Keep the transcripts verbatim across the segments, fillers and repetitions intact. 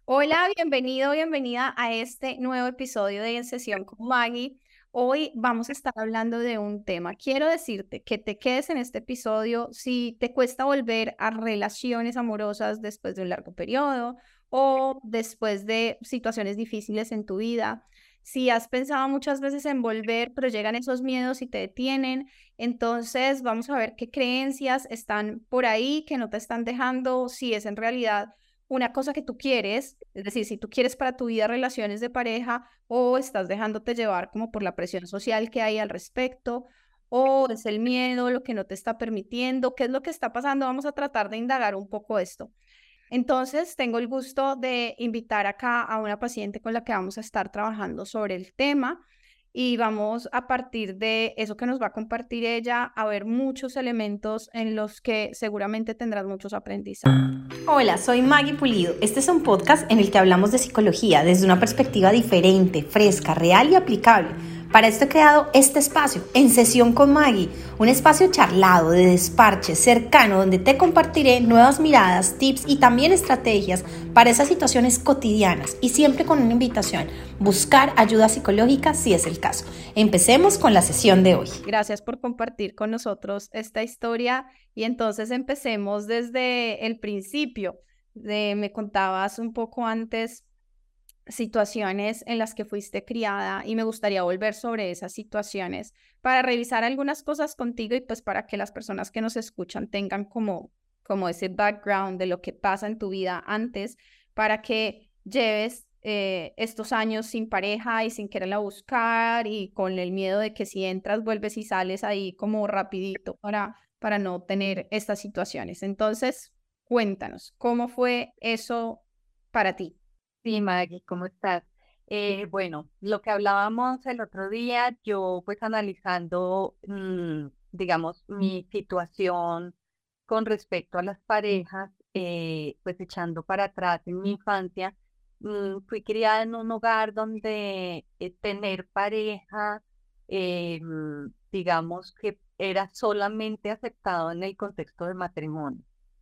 Hola, bienvenido, bienvenida a este nuevo episodio de En Sesión con Maggie. Hoy vamos a estar hablando de un tema. Quiero decirte que te quedes en este episodio si te cuesta volver a relaciones amorosas después de un largo periodo o después de situaciones difíciles en tu vida. Si has pensado muchas veces en volver, pero llegan esos miedos y te detienen, entonces vamos a ver qué creencias están por ahí que no te están dejando, si es en realidad una cosa que tú quieres, es decir, si tú quieres para tu vida relaciones de pareja o estás dejándote llevar como por la presión social que hay al respecto, o es el miedo lo que no te está permitiendo, qué es lo que está pasando, vamos a tratar de indagar un poco esto. Entonces, tengo el gusto de invitar acá a una paciente con la que vamos a estar trabajando sobre el tema y vamos a partir de eso que nos va a compartir ella a ver muchos elementos en los que seguramente tendrás muchos aprendizajes. Hola, soy Maggie Pulido. Este es un podcast en el que hablamos de psicología desde una perspectiva diferente, fresca, real y aplicable. Para esto he creado este espacio, En Sesión con Maggie, un espacio charlado, de desparche, cercano, donde te compartiré nuevas miradas, tips y también estrategias para esas situaciones cotidianas y siempre con una invitación, buscar ayuda psicológica si es el caso. Empecemos con la sesión de hoy. Gracias por compartir con nosotros esta historia y entonces empecemos desde el principio. De, me contabas un poco antes situaciones en las que fuiste criada y me gustaría volver sobre esas situaciones para revisar algunas cosas contigo y pues para que las personas que nos escuchan tengan como, como ese background de lo que pasa en tu vida antes para que lleves eh, estos años sin pareja y sin quererla buscar y con el miedo de que si entras, vuelves y sales ahí como rapidito para, para no tener estas situaciones. Entonces, cuéntanos, ¿cómo fue eso para ti? Sí, Maggie, ¿cómo estás? Eh, bueno, lo que hablábamos el otro día, yo pues analizando, mm, digamos, mi situación con respecto a las parejas, eh, pues echando para atrás en mi infancia, mm, fui criada en un hogar donde eh, tener pareja, eh, mm, digamos que era solamente aceptado en el contexto del matrimonio.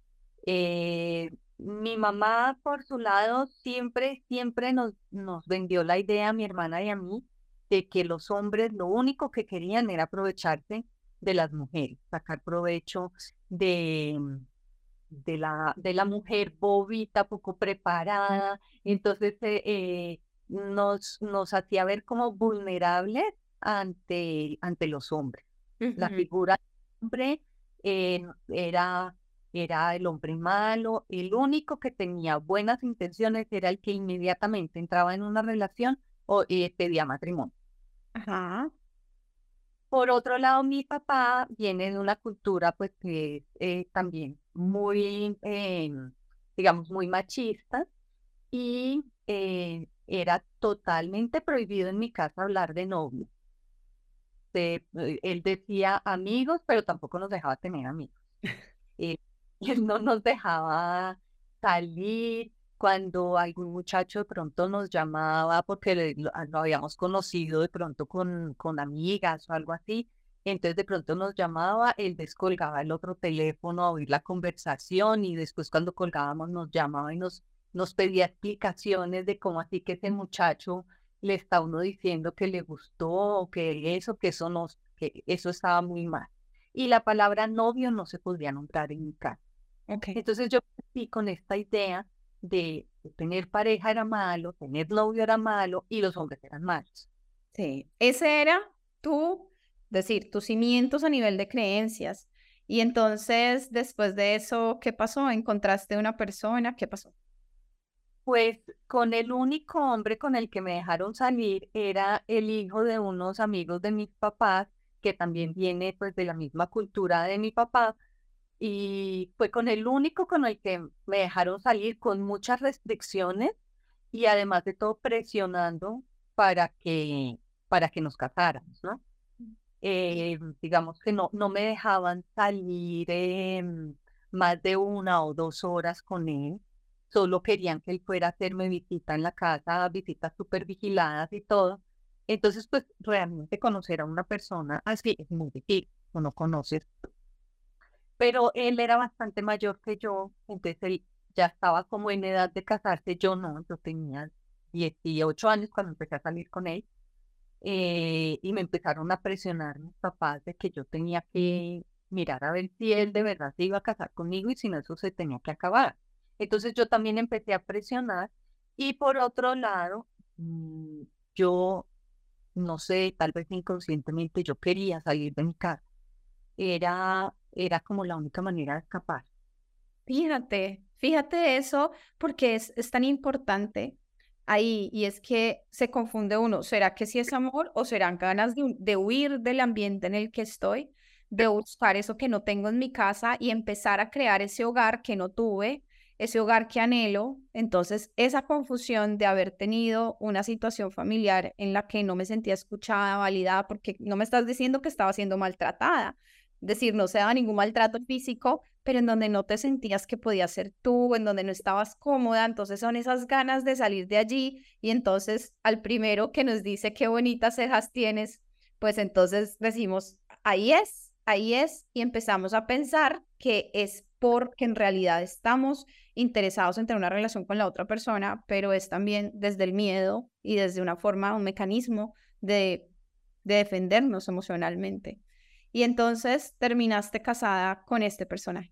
Eh, Mi mamá, por su lado, siempre, siempre nos, nos vendió la idea a mi hermana y a mí de que los hombres lo único que querían era aprovecharse de las mujeres, sacar provecho de, de la, de la mujer bobita, poco preparada. Entonces, eh, eh, nos, nos hacía ver como vulnerables ante, ante los hombres. La Ujú. figura del hombre eh, era, era el hombre malo, el único que tenía buenas intenciones era el que inmediatamente entraba en una relación o eh, pedía matrimonio. Ajá. Por otro lado, mi papá viene de una cultura pues que es eh, también muy, eh, digamos, muy machista y eh, era totalmente prohibido en mi casa hablar de novio. Se- eh, él decía amigos, pero tampoco nos dejaba tener amigos. Eh, él no nos dejaba salir cuando algún muchacho de pronto nos llamaba porque le- lo, ah, lo habíamos conocido de pronto con, con amigas o algo así. Entonces de pronto nos llamaba, él descolgaba el otro teléfono a oír la conversación y después cuando colgábamos nos llamaba y nos, nos pedía explicaciones de cómo así que ese muchacho le está uno diciendo que le gustó o que eso, que eso no, que eso estaba muy mal y la palabra novio no se podría nombrar en mi casa. Ok. Entonces yo crecí con esta idea de que tener pareja era malo, tener novio era malo y los hombres eran malos. Sí, ese era tu, decir, tus cimientos a nivel de creencias. Y entonces, después de eso, ¿qué pasó? ¿Encontraste una persona? ¿Qué pasó? Pues con el único hombre con el que me dejaron salir era el hijo de unos amigos de mis papás, que también viene pues de la misma cultura de mi papá, y fue con el único con el que me dejaron salir con muchas restricciones y además de todo presionando para que, para que nos casáramos, ¿no? Eh, digamos que no, no me dejaban salir em, más de una o dos horas con él, solo querían que él fuera a hacerme visita en la casa, visitas súper vigiladas y todo. Entonces, pues realmente conocer a una persona así es muy difícil, uno conoce, pero él era bastante mayor que yo, entonces él ya estaba como en edad de casarse, yo no, yo tenía dieciocho años cuando empecé a salir con él, eh, y me empezaron a presionar mis papás de que yo tenía que mirar a ver si él de verdad se iba a casar conmigo y si no, eso se tenía que acabar. Entonces yo también empecé a presionar y por otro lado, mm, yo, no sé, tal vez inconscientemente yo quería salir de mi casa. Era, era como la única manera de escapar. Fíjate, fíjate eso porque es, es tan importante ahí y es que se confunde uno, ¿será que sí es amor o serán ganas de, hu- de huir del ambiente en el que estoy, de buscar eso que no tengo en mi casa y empezar a crear ese hogar que no tuve, ese hogar que anhelo? Entonces, esa confusión de haber tenido una situación familiar en la que no me sentía escuchada, validada, porque no me estás diciendo que estaba siendo maltratada, decir, no se daba ningún maltrato físico, pero en donde no te sentías que podías ser tú, en donde no estabas cómoda, entonces son esas ganas de salir de allí y entonces al primero que nos dice qué bonitas cejas tienes, pues entonces decimos, ahí es, ahí es, y empezamos a pensar que es porque en realidad estamos interesados en tener una relación con la otra persona, pero es también desde el miedo y desde una forma, un mecanismo de, de defendernos emocionalmente. Y entonces terminaste casada con este personaje.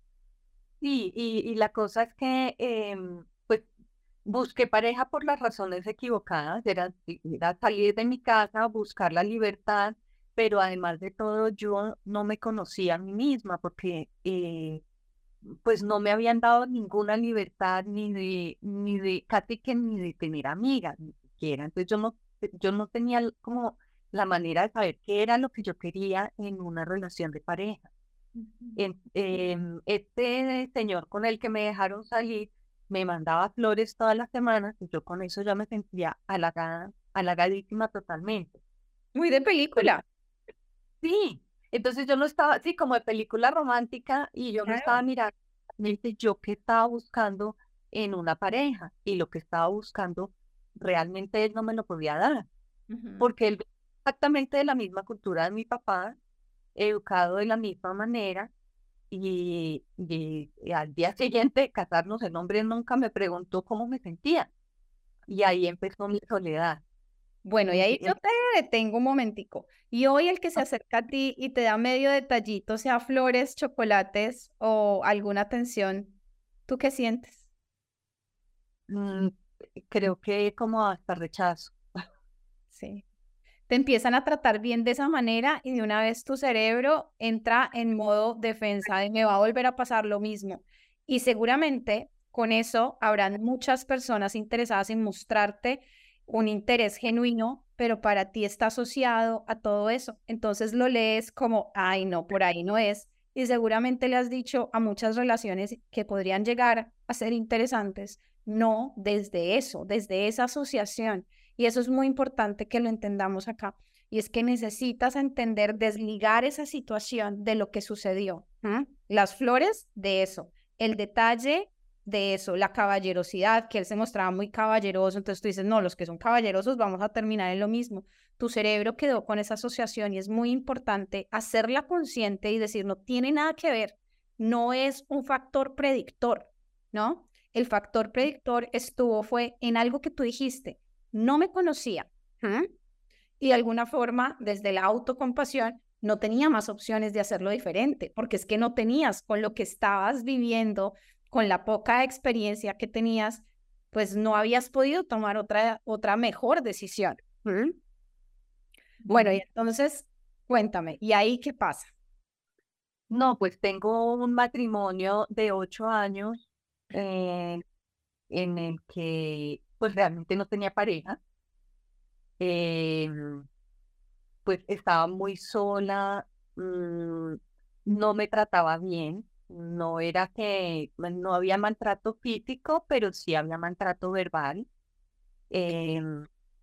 Sí, y, y la cosa es que, em, pues, busqué pareja por las razones equivocadas, era, era salir de mi casa, buscar la libertad, pero además de todo yo no me conocía a mí misma porque eh, pues no me habían dado ninguna libertad ni de, ni de, casi que ni de tener amigas, ni siquiera. Entonces yo no, yo no tenía como la manera de saber qué era lo que yo quería en una relación de pareja. Ujú. En- em, este señor con el que me dejaron salir me mandaba flores todas las semanas y yo con eso ya me sentía halagada, halagadísima totalmente. Muy de Pero película. sí, entonces yo no estaba, sí, como de película romántica y yo no estaba Claro. mirando realmente yo qué estaba buscando en una pareja y lo que estaba buscando realmente él no me lo podía dar, Ujú. porque él exactamente de la misma cultura de mi papá, educado de la misma manera y, y- y al día siguiente de casarnos, el hombre nunca me preguntó cómo me sentía. Y ahí empezó mi soledad. Bueno, y ahí Empie- yo em- te detengo un momentico. Y hoy el que se acerca a ti y te da medio detallito, sea flores, chocolates o alguna atención, ¿tú qué sientes? mm, Creo que como hasta rechazo. Sí. Te empiezan a tratar bien de esa manera y de una vez tu cerebro entra en modo defensa de me va a volver a pasar lo mismo. Y seguramente con eso habrán muchas personas interesadas en mostrarte un interés genuino, pero para ti está asociado a todo eso. Entonces lo lees como, ay, no, por ahí no es. Y seguramente le has dicho a muchas relaciones que podrían llegar a ser interesantes, no desde eso, desde esa asociación. Y eso es muy importante que lo entendamos acá. Y es que necesitas entender, desligar esa situación de lo que sucedió. ¿Mm? Las flores de eso, el detalle de eso, la caballerosidad, que él se mostraba muy caballeroso. Entonces tú dices, no, los que son caballerosos vamos a terminar en lo mismo. Tu cerebro quedó con esa asociación y es muy importante hacerla consciente y decir, no tiene nada que ver, no es un factor predictor, ¿no? El factor predictor estuvo, fue en algo que tú dijiste, no me conocía. ¿Mm? Y de alguna forma, desde la autocompasión, no tenía más opciones de hacerlo diferente, porque es que no tenías con lo que estabas viviendo, con la poca experiencia que tenías, pues no habías podido tomar otra, otra mejor decisión. ¿Mm? Bueno, y Ujú. entonces, cuéntame, ¿y ahí qué pasa? No, pues tengo un matrimonio de ocho años eh, en el que pues realmente no tenía pareja. eh, pues estaba muy sola, mm, no me trataba bien, no era que pues, no había maltrato físico, pero sí había maltrato verbal. em,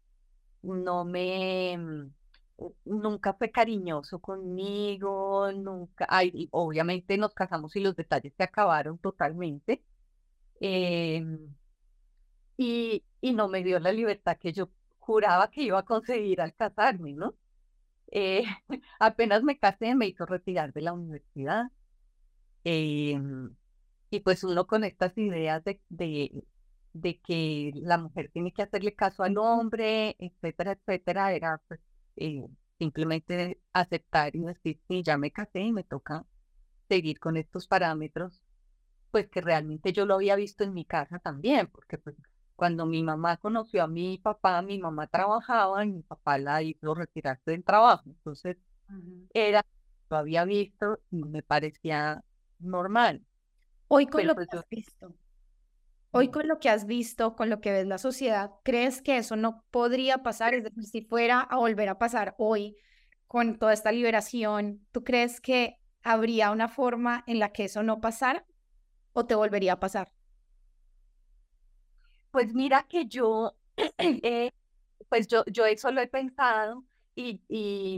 no me, mm, Nunca fue cariñoso conmigo, nunca, ay, y obviamente nos casamos y los detalles se acabaron totalmente. em, y, y no me dio la libertad que yo juraba que iba a conseguir al casarme, ¿no? Eh, Apenas me casé, me hizo retirar de la universidad. em, y pues uno con estas ideas de, de, de que la mujer tiene que hacerle caso al hombre, etcétera, etcétera, era pues eh, simplemente aceptar y decir, sí, ya me casé y me toca seguir con estos parámetros, pues que realmente yo lo había visto en mi casa también, porque pues cuando mi mamá conoció a mi papá, mi mamá trabajaba y mi papá la hizo retirarse del trabajo. Entonces, Ujú. era, lo había visto y me parecía normal. Hoy con Pero lo que pues yo, has visto, hoy con lo que has visto, con lo que ves la sociedad, ¿crees que eso no podría pasar? Es decir, si fuera a volver a pasar hoy con toda esta liberación, ¿tú crees que habría una forma en la que eso no pasara o te volvería a pasar? pues mira que yo, eh, pues yo, yo eso lo he pensado y, y,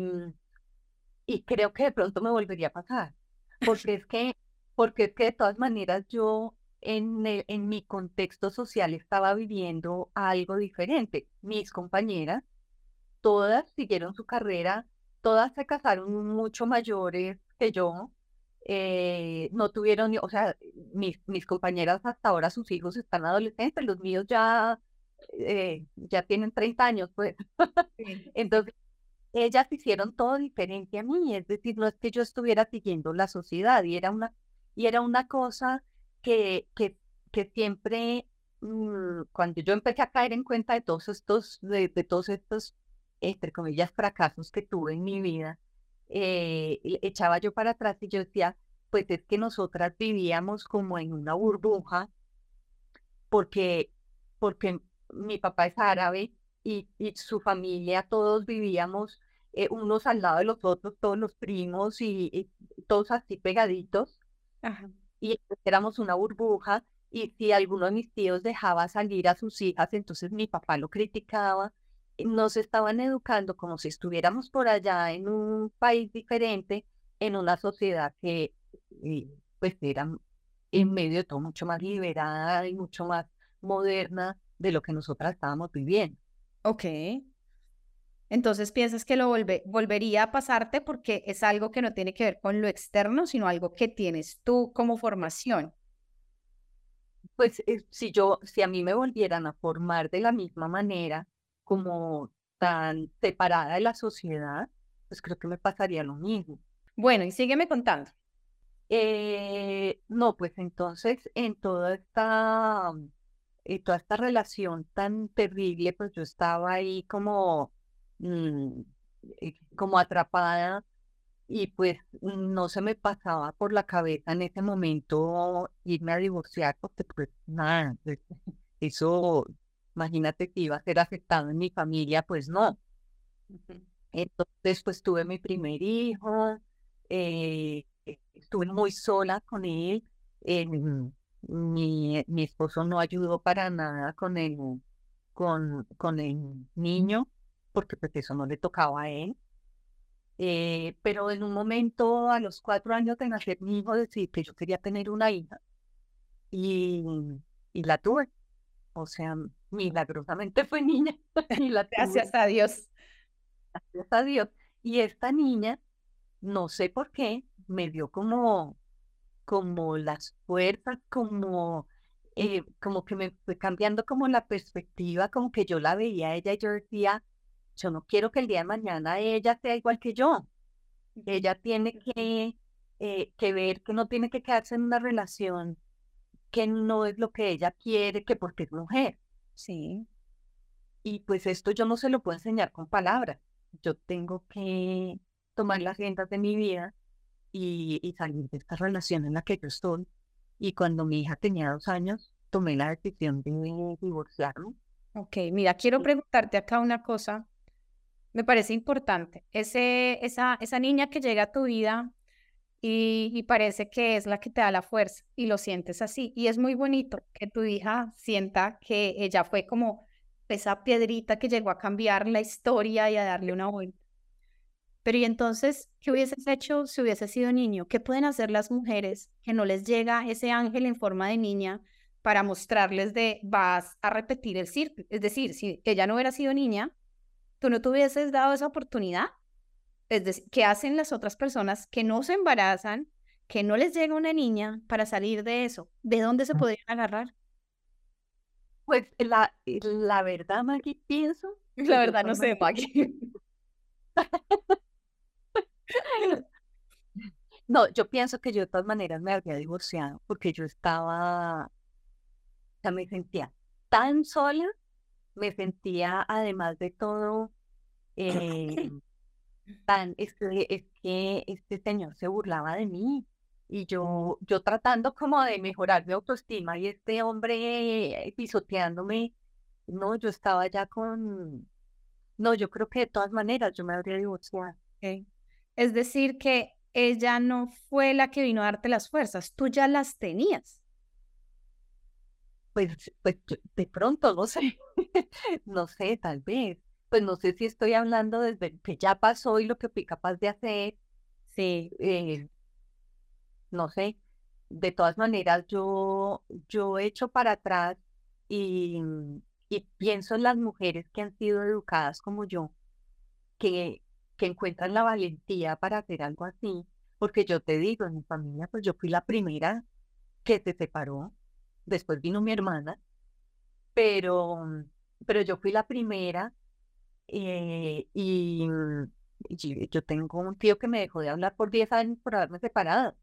y creo que de pronto me volvería a pasar, porque es que, porque es que de todas maneras yo en, el- en mi contexto social estaba viviendo algo diferente. Mis compañeras, todas siguieron su carrera, todas se casaron mucho mayores que yo, eh, no tuvieron, ni- o sea, mis, mis compañeras hasta ahora sus hijos están adolescentes, los míos ya, eh, ya tienen treinta años, pues. Sí. Entonces, ellas hicieron todo diferente a mí, es decir, no es que yo estuviera siguiendo la sociedad y era una, y era una cosa que, que, que siempre, mm, cuando yo empecé a caer en cuenta de todos estos, de, de todos estos, entre comillas, fracasos que tuve en mi vida, eh, le- echaba yo para atrás y yo decía, pues es que nosotras vivíamos como en una burbuja porque, porque mi papá es árabe y, y su familia, todos vivíamos eh, unos al lado de los otros, todos los primos y, y todos así pegaditos, Ajá. y éramos una burbuja, y si alguno de mis tíos dejaba salir a sus hijas, entonces mi papá lo criticaba. Y nos estaban educando como si estuviéramos por allá en un país diferente, en una sociedad que y, pues era en medio de todo mucho más liberada y mucho más moderna de lo que nosotras estábamos viviendo. Ok. Entonces piensas que lo volve- volvería a pasarte porque es algo que no tiene que ver con lo externo, sino algo que tienes tú como formación. Pues eh, si yo, si a mí me volvieran a formar de la misma manera, como tan separada de la sociedad, pues creo que me pasaría lo mismo. Bueno, y sígueme contando. Eh, no, pues entonces en toda esta, en toda esta relación tan terrible, pues yo estaba ahí como, mm, eh, como atrapada y pues no se me pasaba por la cabeza en ese momento irme a divorciar porque pues nada, pues, eso, imagínate que iba a ser aceptado en mi familia, pues no. Ujú. Entonces pues tuve mi primer hijo, eh, estuve muy sola con él, eh, mi, mi esposo no ayudó para nada con el, con, con el niño porque pues eso no le tocaba a él. Eh, pero en un momento, a los cuatro años de nacer mi hijo, decidí que yo quería tener una hija y, y la tuve. O sea, milagrosamente fue niña y la tuve, Gracias a Dios. gracias a Dios. Y esta niña, no sé por qué, me dio como, como las fuerzas, como, eh, como que me fue cambiando como la perspectiva, como que yo la veía a ella y yo decía, yo no quiero que el día de mañana ella sea igual que yo. Ella tiene que, eh, que ver que no tiene que quedarse en una relación que no es lo que ella quiere, que porque es mujer. Sí. Y pues esto yo no se lo puedo enseñar con palabras. Yo tengo que tomar las riendas de mi vida y, y salir de esta relación en la que yo estoy. Y cuando mi hija tenía dos años, tomé la decisión de divorciarme. Ok, mira, quiero Y, preguntarte acá una cosa. Me parece importante. Ese, esa, esa niña que llega a tu vida y, y parece que es la que te da la fuerza y lo sientes así. Y es muy bonito que tu hija sienta que ella fue como esa piedrita que llegó a cambiar la historia y a darle una vuelta. Pero y entonces, ¿qué hubieses hecho si hubiese sido niño? ¿Qué pueden hacer las mujeres que no les llega ese ángel en forma de niña para mostrarles de vas a repetir el círculo? Es decir, si ella no hubiera sido niña, tú no te hubieses dado esa oportunidad. Es decir, ¿qué hacen las otras personas que no se embarazan, que no les llega una niña para salir de eso, ¿de dónde se podrían agarrar? Pues la, la verdad, Maggie, pienso La que yo verdad no sé, actualmente- Maggie. no, yo pienso que yo de todas maneras me habría divorciado porque yo estaba, o sea, me sentía tan sola, me sentía además de todo, eh, tan, es que, es que este señor se burlaba de mí y yo, yo tratando como de mejorar mi autoestima y este hombre eh, pisoteándome, no, yo estaba ya con, no, yo creo que de todas maneras yo me habría divorciado. Ok. Es decir, que ella no fue la que vino a darte las fuerzas, tú ya las tenías. Pues, pues yo- de pronto, no sé, no sé, tal vez, pues no sé si estoy hablando desde lo que ya pasó y lo que fui capaz de hacer, Sí. eh, no sé, de todas maneras yo, yo echo para atrás y, y pienso en las mujeres que han sido educadas como yo, que, que encuentran la valentía para hacer algo así, porque yo te digo, en mi familia, pues yo fui la primera que se separó, después vino mi hermana, pero, pero yo fui la primera eh, y, y yo tengo un tío que me dejó de hablar por diez años por haberme separado.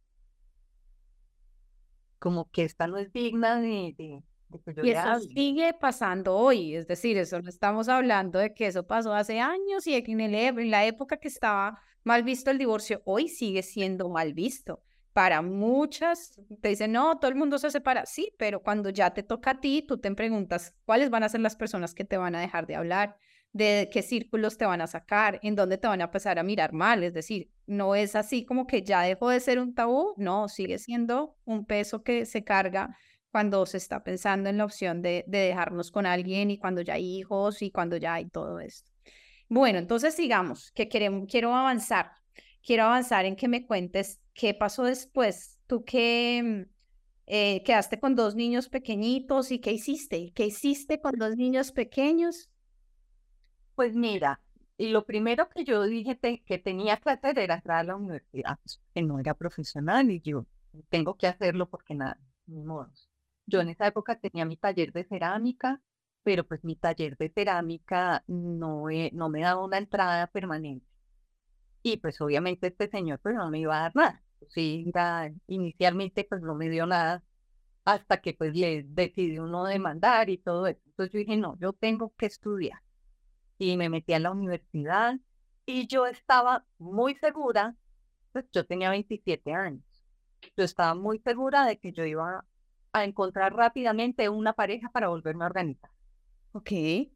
Como que esta no es digna de, de, de que yo Y le eso hable. sigue pasando hoy, es decir, eso no estamos hablando de que eso pasó hace años y en, el, e- en la época que estaba mal visto el divorcio, hoy sigue siendo mal visto. Para muchas, te dicen, no, todo el mundo se separa, sí, pero cuando ya te toca a ti, tú te preguntas cuáles van a ser las personas que te van a dejar de hablar, de qué círculos te van a sacar, en dónde te van a empezar a mirar mal, es decir, no es así como que ya dejó de ser un tabú, no, sigue siendo un peso que se carga cuando se está pensando en la opción de, de dejarnos con alguien y cuando ya hay hijos y cuando ya hay todo esto. Bueno, entonces sigamos, que queremos, quiero avanzar. Quiero avanzar en que me cuentes qué pasó después. Tú que eh, quedaste con dos niños pequeñitos y qué hiciste. ¿Qué hiciste con dos niños pequeños? Pues mira, y lo primero que yo dije te- que tenía que hacer era entrar a la universidad, pues, que no era profesional y yo tengo que hacerlo porque nada, ni modos. Yo en esa época tenía mi taller de cerámica, pero pues mi taller de cerámica no, eh, no me daba una entrada permanente. Y pues obviamente este señor pues no me iba a dar nada. Sí, era- inicialmente pues no me dio nada hasta que pues le decidí uno demandar y todo eso. Entonces yo dije, no, yo tengo que estudiar. Y me metí a la universidad y yo estaba muy segura, pues yo tenía veintisiete años, yo estaba muy segura de que yo iba a encontrar rápidamente una pareja para volverme a organizar, Ok.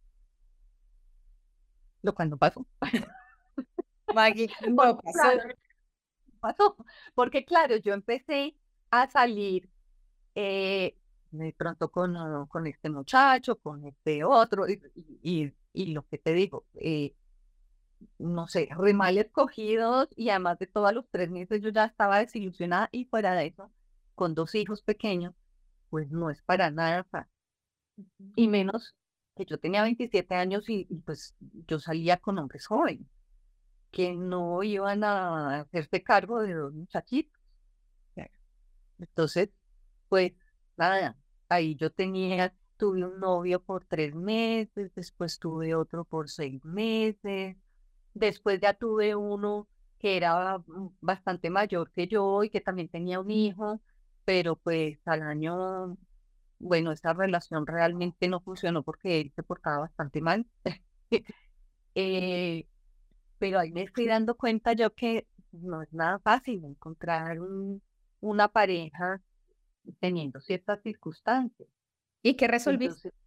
lo cual no pasó. Maggie, Porque no pasó. claro, no pasó, porque claro, yo empecé a salir eh, de pronto con, ah, con este muchacho, con este otro, y, y, y- y lo que te digo, eh, no sé, re mal escogidos y además de todo a los tres meses yo ya estaba desilusionada y fuera de eso, con dos hijos pequeños, pues no es para nada fácil. Y menos que yo tenía veintisiete años y, y, pues yo salía con hombres jóvenes que no iban a hacerse cargo de dos muchachitos. Entonces, pues nada, ahí yo tenía, tuve un novio por tres meses, después tuve otro por seis meses. Después ya tuve uno que era mm, bastante mayor que yo y que también tenía un hijo, pero pues al año, bueno, esa relación realmente no funcionó porque él se portaba bastante mal. Eh, pero ahí me estoy dando cuenta yo que no es nada fácil encontrar un- una pareja teniendo ciertas circunstancias. ¿Y qué resolviste? Entonces,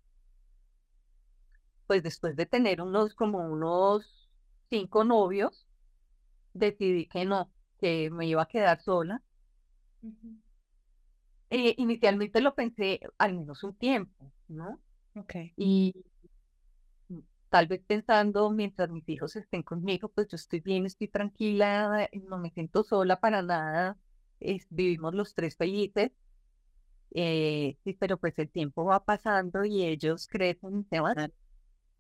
pues después de tener unos como unos cinco novios, decidí que no, que me iba a quedar sola. Ujú. Eh, inicialmente lo pensé al menos un tiempo, ¿no? Ok. Y mm, tal vez pensando, mientras mis hijos estén conmigo, pues yo estoy bien, estoy tranquila, eh, no me siento sola para nada, es- vivimos los tres felices, eh, sí, pero pues el tiempo va pasando y ellos crecen y se van.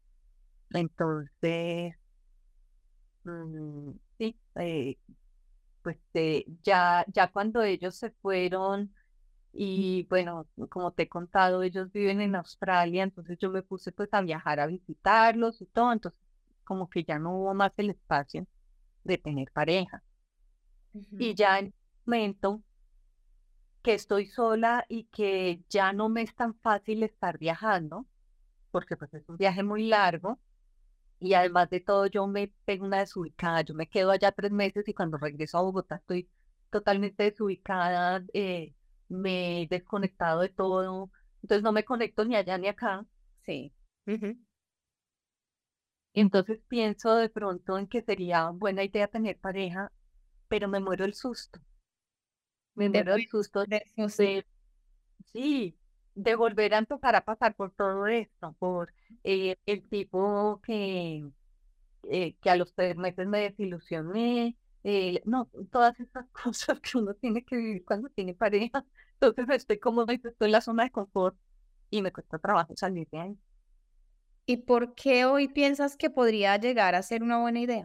Entonces, mm, sí, eh, pues eh, ya, ya cuando ellos se fueron y bueno, como te he contado, ellos viven en Australia, entonces yo me puse pues a viajar a visitarlos y todo, entonces como que ya no hubo más el espacio de tener pareja. Ujú. Y ya en el momento que estoy sola y que ya no me es tan fácil estar viajando, porque pues es un viaje muy largo y además de todo yo me pego una desubicada, yo me quedo allá tres meses y cuando regreso a Bogotá estoy totalmente desubicada, eh, me he desconectado de todo, entonces no me conecto ni allá ni acá. Sí. Ujú. Entonces pienso de pronto en que sería buena idea tener pareja, pero me muero el susto, me De, muero el susto de susto. de, sí, de volver a empezar a pasar por todo esto, por eh, el tipo que, eh, que a los tres meses me desilusioné, eh, no, todas esas cosas que uno tiene que vivir cuando tiene pareja. Entonces estoy como, estoy en la zona de confort y me cuesta trabajo salir de ahí. ¿Y por qué hoy piensas que podría llegar a ser una buena idea?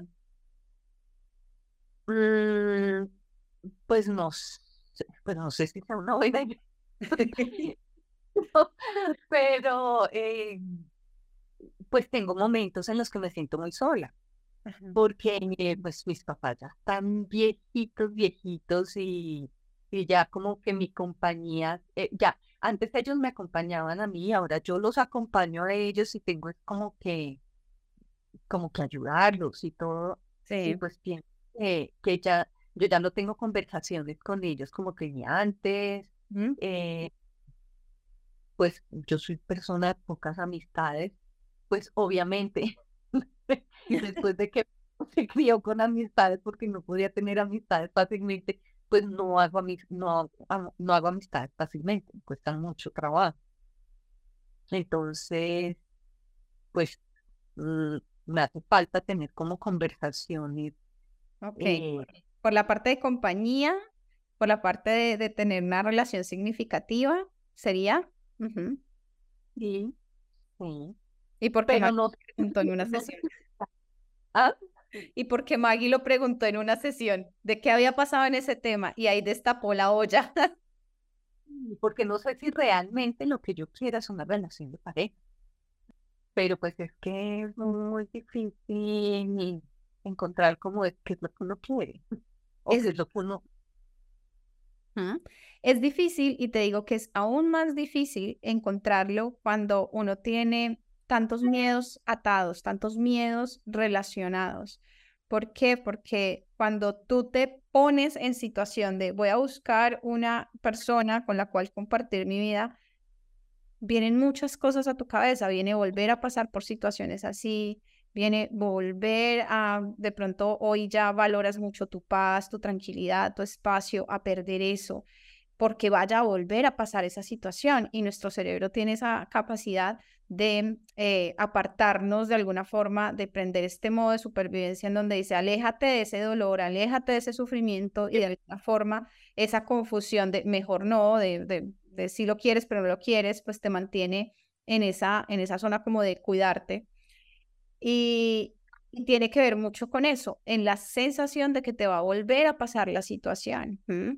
Mm, pues no sé, pues no sé si sea una buena idea. Pero eh, pues tengo momentos en los que me siento muy sola, Ajá. porque eh, pues mis papás ya están viejitos, viejitos y, y ya como que mi compañía, eh, ya, antes ellos me acompañaban a mí, ahora yo los acompaño a ellos y tengo es como que, como que ayudarlos y todo, y Sí. pues pienso que, que ya, yo ya no tengo conversaciones con ellos como tenía antes, Ujú. eh, pues yo soy persona de pocas amistades, pues obviamente, después de que se crió con amistades porque no podía tener amistades fácilmente, pues no hago, amis- no, hago- no hago amistades fácilmente, me cuestan mucho trabajo. Entonces, pues mm, me hace falta tener como conversaciones. Ok. eh, Por la parte de compañía, por la parte de, de tener una relación significativa, sería. Ujú. sí, sí, ¿Y por qué pero Maggie no, lo preguntó en una no sesión? sé. Ah, ¿Y por qué Maggie lo preguntó en una sesión? ¿De qué había pasado en ese tema? Y ahí destapó la olla. porque no sé si realmente lo que yo quiera es una relación de pareja. Pero pues es que es muy difícil encontrar como es qué es lo que uno quiere o Es, qué es lo que uno... Ujú. Es difícil y te digo que es aún más difícil encontrarlo cuando uno tiene tantos miedos atados, tantos miedos relacionados. ¿Por qué? Porque cuando tú te pones en situación de voy a buscar una persona con la cual compartir mi vida, vienen muchas cosas a tu cabeza, viene volver a pasar por situaciones así, viene volver a, de pronto hoy ya valoras mucho tu paz, tu tranquilidad, tu espacio, a perder eso, porque vaya a volver a pasar esa situación y nuestro cerebro tiene esa capacidad de eh, apartarnos de alguna forma, de prender este modo de supervivencia en donde dice, aléjate de ese dolor, aléjate de ese sufrimiento y de alguna forma esa confusión de mejor no, de, de, de si lo quieres pero no lo quieres, pues te mantiene en esa, en esa zona como de cuidarte. Y, y tiene que ver mucho con eso, en la sensación de que te va a volver a pasar la situación. ¿Mm?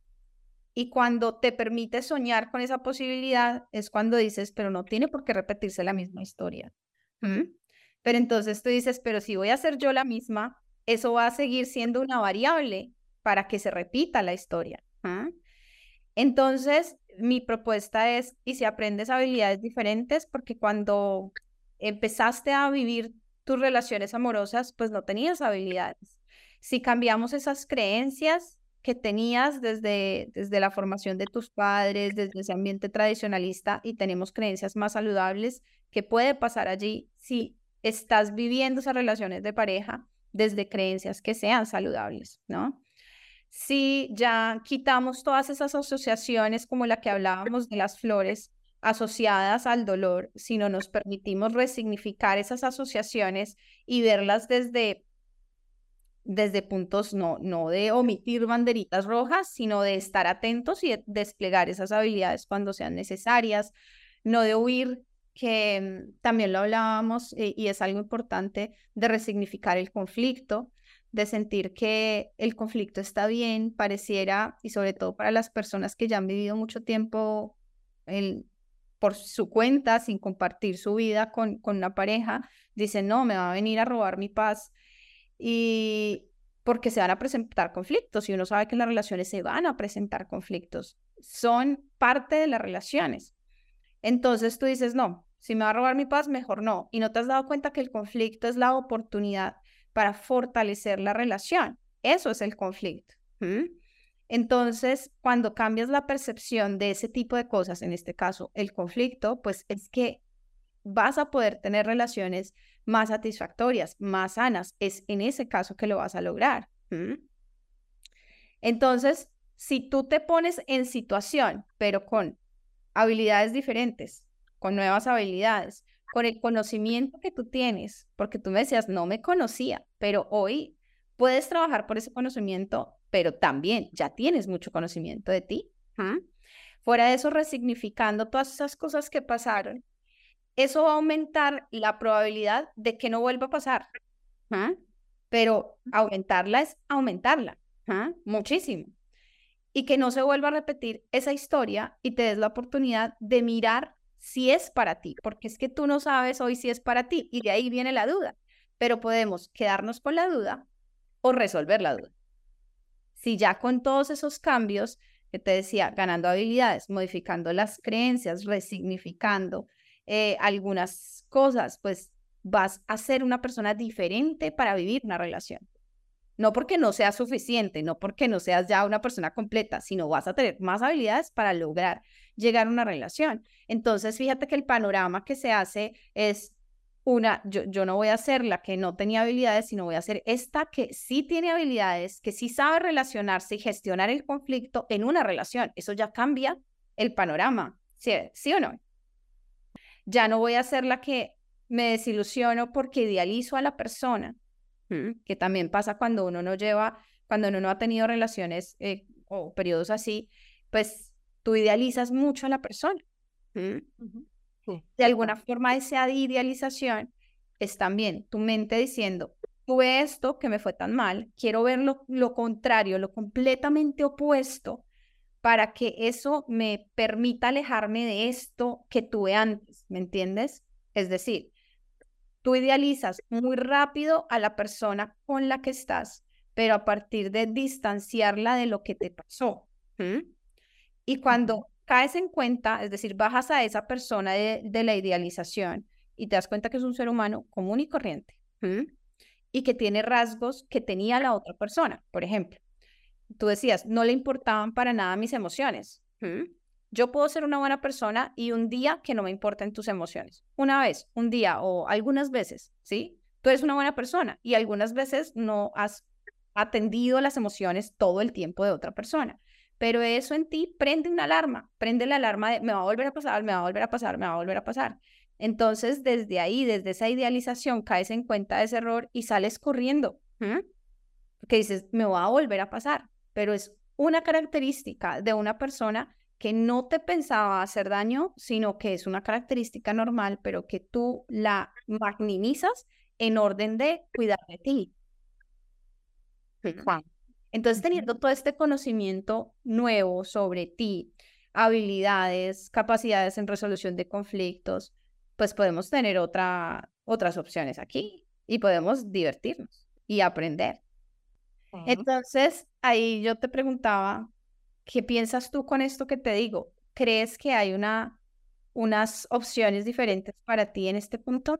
Y cuando te permite soñar con esa posibilidad, es cuando dices, pero no tiene por qué repetirse la misma historia. ¿Mm? Pero entonces tú dices, pero si voy a ser yo la misma, eso va a seguir siendo una variable para que se repita la historia. ¿Ah? Entonces, mi propuesta es, ¿y si aprendes habilidades diferentes? Porque cuando empezaste a vivir tus relaciones amorosas, pues no tenías habilidades. Si cambiamos esas creencias que tenías desde, desde la formación de tus padres, desde ese ambiente tradicionalista y tenemos creencias más saludables, ¿qué puede pasar allí si estás viviendo esas relaciones de pareja desde creencias que sean saludables, ¿no? Si ya quitamos todas esas asociaciones como la que hablábamos de las flores asociadas al dolor, si no nos permitimos resignificar esas asociaciones y verlas desde, desde puntos no, no de omitir banderitas rojas, sino de estar atentos y de desplegar esas habilidades cuando sean necesarias, no de huir, que mm, también lo hablábamos eh, y es algo importante de resignificar el conflicto, de sentir que el conflicto está bien, pareciera, y sobre todo para las personas que ya han vivido mucho tiempo el, por su cuenta, sin compartir su vida con, con una pareja, dicen, no, me va a venir a robar mi paz, y porque se van a presentar conflictos, y uno sabe que en las relaciones se van a presentar conflictos, son parte de las relaciones. Entonces tú dices, no, si me va a robar mi paz, mejor no. Y no te has dado cuenta que el conflicto es la oportunidad para fortalecer la relación. Eso es el conflicto. ¿Mm? Entonces, cuando cambias la percepción de ese tipo de cosas, en este caso el conflicto, pues es que vas a poder tener relaciones más satisfactorias, más sanas. Es en ese caso que lo vas a lograr. ¿Mm? Entonces, si tú te pones en situación, pero con habilidades diferentes, con nuevas habilidades, con el conocimiento que tú tienes, porque tú me decías, no me conocía, pero hoy puedes trabajar por ese conocimiento, pero también ya tienes mucho conocimiento de ti. ¿Mm? Fuera de eso, resignificando todas esas cosas que pasaron, eso va a aumentar la probabilidad de que no vuelva a pasar. ¿Mm? Pero aumentarla es aumentarla, ¿Mm? Muchísimo. Y que no se vuelva a repetir esa historia y te des la oportunidad de mirar si es para ti, porque es que tú no sabes hoy si es para ti y de ahí viene la duda, pero podemos quedarnos con la duda o resolver la duda. Si ya con todos esos cambios que te decía, ganando habilidades, modificando las creencias, resignificando eh, algunas cosas, pues vas a ser una persona diferente para vivir una relación. No porque no seas suficiente, no porque no seas ya una persona completa, sino vas a tener más habilidades para lograr llegar a una relación. Entonces, fíjate que el panorama que se hace es una, yo, yo no voy a ser la que no tenía habilidades, sino voy a ser esta que sí tiene habilidades, que sí sabe relacionarse y gestionar el conflicto en una relación. Eso ya cambia el panorama, ¿sí, sí o no? Ya no voy a ser la que me desilusiono porque idealizo a la persona, que también pasa cuando uno no lleva, cuando uno no ha tenido relaciones eh, o periodos así, pues tú idealizas mucho a la persona. ¿Mm? Ujú. Sí, De alguna total. forma esa idealización es también tu mente diciendo, tuve esto que me fue tan mal, quiero ver lo, lo contrario, lo completamente opuesto, para que eso me permita alejarme de esto que tuve antes, ¿me entiendes? Es decir, tú idealizas muy rápido a la persona con la que estás, pero a partir de distanciarla de lo que te pasó. ¿Mm? Y Ujú. cuando caes en cuenta, es decir, bajas a esa persona de, de la idealización y te das cuenta que es un ser humano común y corriente. ¿Mm? Y que tiene rasgos que tenía la otra persona. Por ejemplo, tú decías, no le importaban para nada mis emociones. ¿Mm? Yo puedo ser una buena persona y un día que no me importen tus emociones. Una vez, un día o algunas veces, ¿sí? Tú eres una buena persona y algunas veces no has atendido las emociones todo el tiempo de otra persona. Pero eso en ti prende una alarma, prende la alarma de me va a volver a pasar, me va a volver a pasar, me va a volver a pasar. Entonces, desde ahí, desde esa idealización, caes en cuenta de ese error y sales corriendo. ¿Mm? Porque dices, me va a volver a pasar, pero es una característica de una persona que no te pensaba hacer daño, sino que es una característica normal, pero que tú la magnimizas en orden de cuidar de ti. Exacto. Entonces, Ujú. teniendo todo este conocimiento nuevo sobre ti, habilidades, capacidades en resolución de conflictos, pues podemos tener otra, otras opciones aquí y podemos divertirnos y aprender. Sí. Entonces, ahí yo te preguntaba, ¿qué piensas tú con esto que te digo? ¿Crees que hay una, unas opciones diferentes para ti en este punto?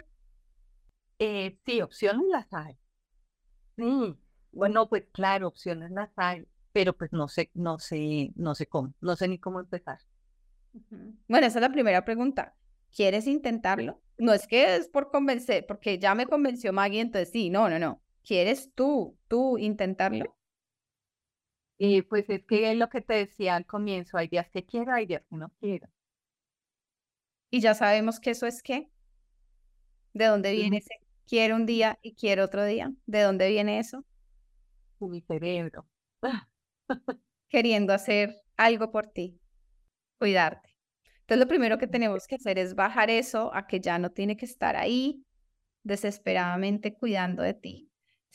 Eh, sí, opciones las hay. Mm, Bueno, pues claro, opciones las hay, pero pues no sé, no sé, no sé cómo, no sé ni cómo empezar. Ujú. Bueno, esa es la primera pregunta. ¿Quieres intentarlo? No es que es por convencer, porque ya me convenció Maggie, entonces sí, no, no, no. ¿Quieres tú, tú intentarlo? Y pues es que es lo que te decía al comienzo, hay días que quiero, hay días que no quiero. Y ya sabemos que eso es qué, ¿de dónde Es viene mi, ese quiero un día y quiero otro día? ¿De dónde viene eso? mi cerebro. Queriendo hacer algo por ti, cuidarte. Entonces, lo primero que tenemos que hacer es bajar eso a que ya no tiene que estar ahí desesperadamente cuidando de ti,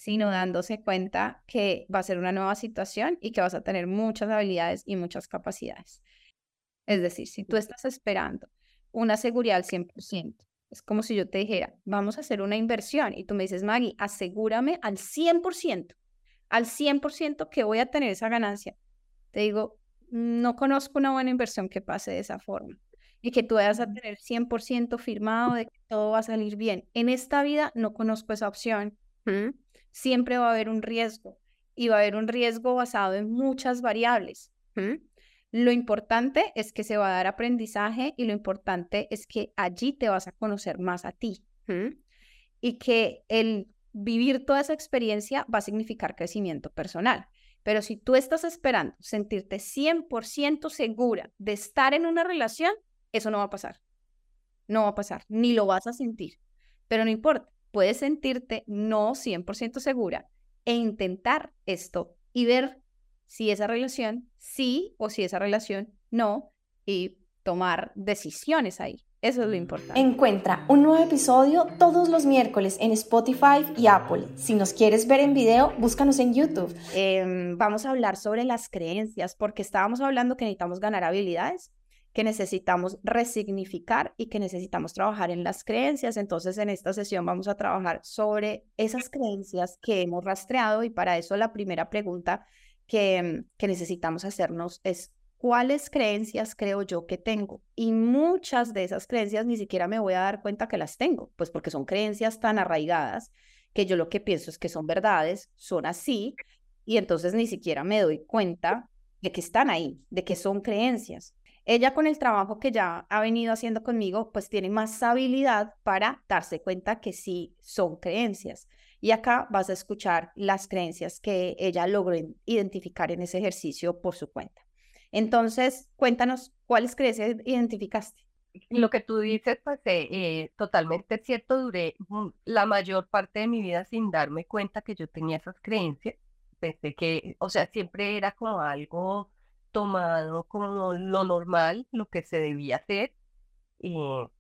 sino dándose cuenta que va a ser una nueva situación y que vas a tener muchas habilidades y muchas capacidades. Es decir, si tú estás esperando una seguridad al cien por ciento, es como si yo te dijera, vamos a hacer una inversión y tú me dices, Maggie, asegúrame al cien por ciento, al cien por ciento que voy a tener esa ganancia. Te digo, no conozco una buena inversión que pase de esa forma y que tú vayas a tener cien por ciento firmado de que todo va a salir bien. En esta vida no conozco esa opción. ¿Mm? Siempre va a haber un riesgo y va a haber un riesgo basado en muchas variables. ¿Mm? Lo importante es que se va a dar aprendizaje y lo importante es que allí te vas a conocer más a ti. ¿Mm? Y que el vivir toda esa experiencia va a significar crecimiento personal. Pero si tú estás esperando sentirte cien por ciento segura de estar en una relación, eso no va a pasar. No va a pasar, ni lo vas a sentir. Pero no importa, puedes sentirte no cien por ciento segura e intentar esto y ver si esa relación sí o si esa relación no y tomar decisiones ahí. Eso es lo importante. Encuentra un nuevo episodio todos los miércoles en Spotify y Apple. Si nos quieres ver en video, búscanos en YouTube. Eh, vamos a hablar sobre las creencias, porque estábamos hablando que necesitamos ganar habilidades, que necesitamos resignificar y que necesitamos trabajar en las creencias. Entonces, en esta sesión vamos a trabajar sobre esas creencias que hemos rastreado y para eso la primera pregunta que, que necesitamos hacernos es ¿cuáles creencias creo yo que tengo? Y muchas de esas creencias ni siquiera me voy a dar cuenta que las tengo, pues porque son creencias tan arraigadas que yo lo que pienso es que son verdades, son así, y entonces ni siquiera me doy cuenta de que están ahí, de que son creencias. Ella con el trabajo que ya ha venido haciendo conmigo, pues tiene más habilidad para darse cuenta que sí son creencias. Y acá vas a escuchar las creencias que ella logró identificar en ese ejercicio por su cuenta. Entonces, cuéntanos, ¿cuáles creencias identificaste? Lo que tú dices, pues, eh, eh, totalmente cierto. Duré mm, la mayor parte de mi vida sin darme cuenta que yo tenía esas creencias. Pensé que, o sea, siempre era como algo tomado como lo normal, lo que se debía hacer. Y,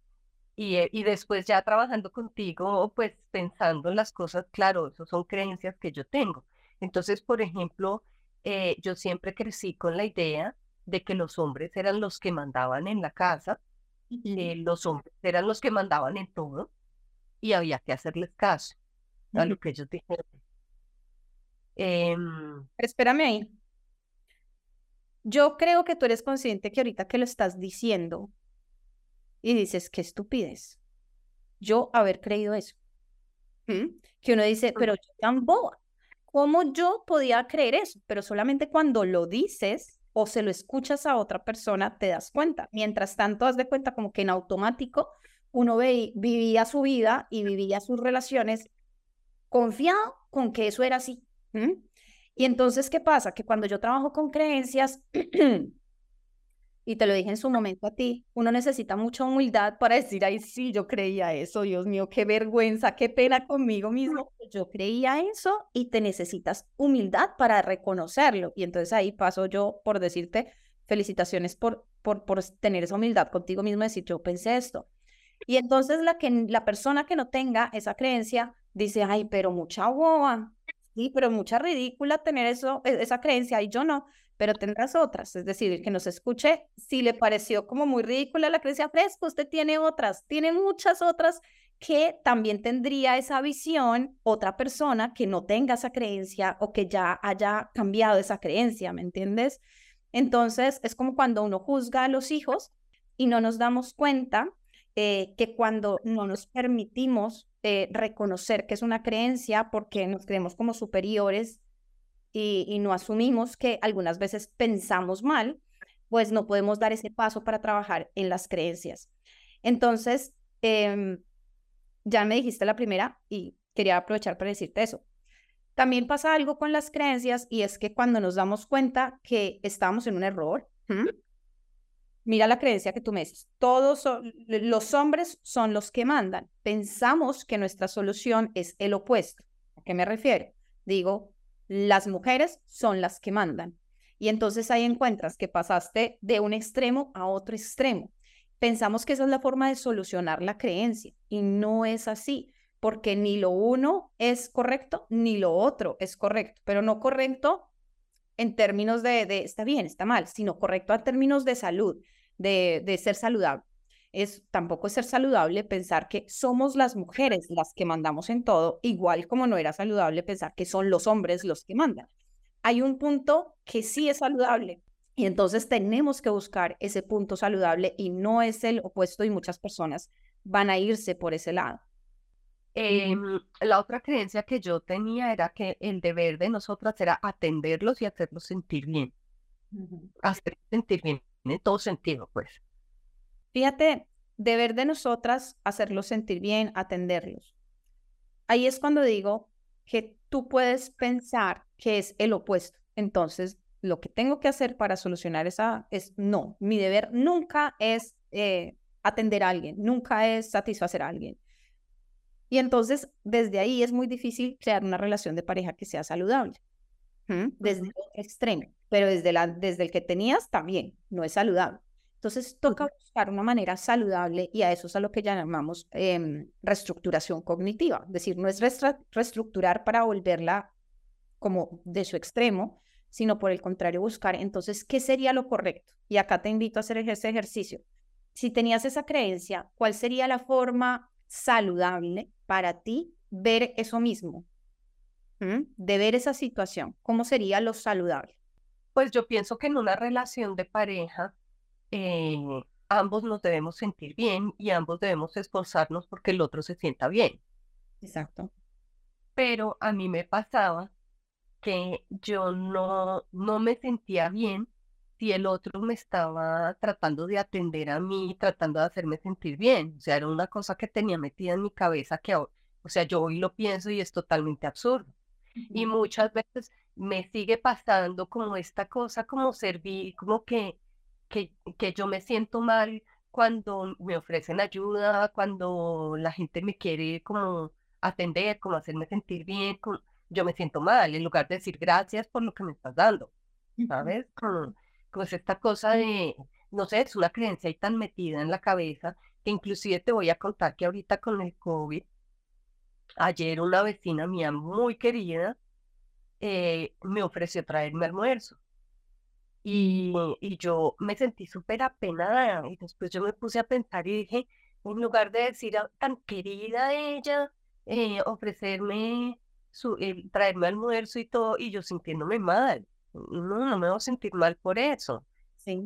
y, eh, y después ya trabajando contigo, pues pensando en las cosas, claro, eso son creencias que yo tengo. Entonces, por ejemplo, eh, yo siempre crecí con la idea de que los hombres eran los que mandaban en la casa, eh, los hombres eran los que mandaban en todo y había que hacerles caso a lo que ellos dijeron. Em, Pero espérame ahí. Yo creo que tú eres consciente que ahorita que lo estás diciendo y dices, qué estupidez, yo haber creído eso. ¿Mm? Que uno dice, pero yo tan boba, ¿cómo yo podía creer eso? Pero solamente cuando lo dices o se lo escuchas a otra persona te das cuenta. Mientras tanto, haz de cuenta como que en automático uno ve, vivía su vida y vivía sus relaciones confiado con que eso era así. ¿Mm? Y entonces, ¿qué pasa? Que cuando yo trabajo con creencias, y te lo dije en su momento a ti, uno necesita mucha humildad para decir, ay, sí, yo creía eso, Dios mío, qué vergüenza, qué pena conmigo mismo. Yo creía eso y te necesitas humildad para reconocerlo. Y entonces ahí paso yo por decirte felicitaciones por, por, por tener esa humildad contigo mismo, decir, yo pensé esto. Y entonces la, que, la persona que no tenga esa creencia dice, ay, pero mucha boba, sí, pero mucha ridícula tener eso, esa creencia, y yo no, pero tendrás otras, es decir, el que nos escuche, si le pareció como muy ridícula la creencia fresca, usted tiene otras, tiene muchas otras que también tendría esa visión otra persona que no tenga esa creencia o que ya haya cambiado esa creencia, ¿me entiendes? Entonces, es como cuando uno juzga a los hijos y no nos damos cuenta eh, que cuando no nos permitimos eh, reconocer que es una creencia porque nos creemos como superiores y, y no asumimos que algunas veces pensamos mal, pues no podemos dar ese paso para trabajar en las creencias. Entonces, eh, ya me dijiste la primera y quería aprovechar para decirte eso. También pasa algo con las creencias y es que cuando nos damos cuenta que estamos en un error, ¿hmm? Mira la creencia que tú me dices, todos son, los hombres son los que mandan. Pensamos que nuestra solución es el opuesto. ¿A qué me refiero? Digo, las mujeres son las que mandan. Y entonces ahí encuentras que pasaste de un extremo a otro extremo. Pensamos que esa es la forma de solucionar la creencia y no es así. porque ni lo uno es correcto, ni lo otro es correcto, pero no correcto en términos de, de está bien, está mal, sino correcto en términos de salud, de, de ser saludable. Es, tampoco es ser saludable pensar que somos las mujeres las que mandamos en todo, igual como no era saludable pensar que son los hombres los que mandan. Hay un punto que sí es saludable y entonces tenemos que buscar ese punto saludable y no es el opuesto y muchas personas van a irse por ese lado. Eh, la otra creencia que yo tenía era que el deber de nosotras era atenderlos y hacerlos sentir bien. Uh-huh. Hacer sentir bien en todo sentido, pues. Fíjate, deber de nosotras hacerlos sentir bien, atenderlos. Ahí es cuando digo que tú puedes pensar que es el opuesto. Entonces, lo que tengo que hacer para solucionar esa es no. Mi deber nunca es eh, atender a alguien, nunca es satisfacer a alguien. Y entonces, desde ahí es muy difícil crear una relación de pareja que sea saludable. ¿Mm? Desde uh-huh. el extremo, pero desde, la, desde el que tenías también no es saludable. Entonces, toca buscar una manera saludable y a eso es a lo que llamamos eh, reestructuración cognitiva. Es decir, no es reestructurar para volverla como de su extremo, sino por el contrario buscar, entonces, ¿qué sería lo correcto? Y acá te invito a hacer ese ejercicio. Si tenías esa creencia, ¿cuál sería la forma saludable para ti ver eso mismo? ¿Mm? De ver esa situación. ¿Cómo sería lo saludable? Pues yo pienso que en una relación de pareja, eh, ambos nos debemos sentir bien y ambos debemos esforzarnos porque el otro se sienta bien. Exacto. Pero a mí me pasaba que yo no, no me sentía bien si el otro me estaba tratando de atender a mí, tratando de hacerme sentir bien. O sea, era una cosa que tenía metida en mi cabeza que, o sea, yo hoy lo pienso y es totalmente absurdo. Uh-huh. Y muchas veces me sigue pasando como esta cosa, como servir, como que, que, que yo me siento mal cuando me ofrecen ayuda, cuando la gente me quiere como atender, como hacerme sentir bien, como, yo me siento mal, en lugar de decir gracias por lo que me estás dando, ¿sabes? Como, como es esta cosa de, no sé, es una creencia ahí tan metida en la cabeza, que inclusive te voy a contar que ahorita con el COVID, ayer una vecina mía muy querida eh, me ofreció traerme almuerzo. Y, y yo me sentí súper apenada. Y después yo me puse a pensar y dije, en lugar de decir a, tan querida ella, eh, ofrecerme, su, eh, traerme almuerzo y todo, y yo sintiéndome mal. No, no me voy a sentir mal por eso. Sí.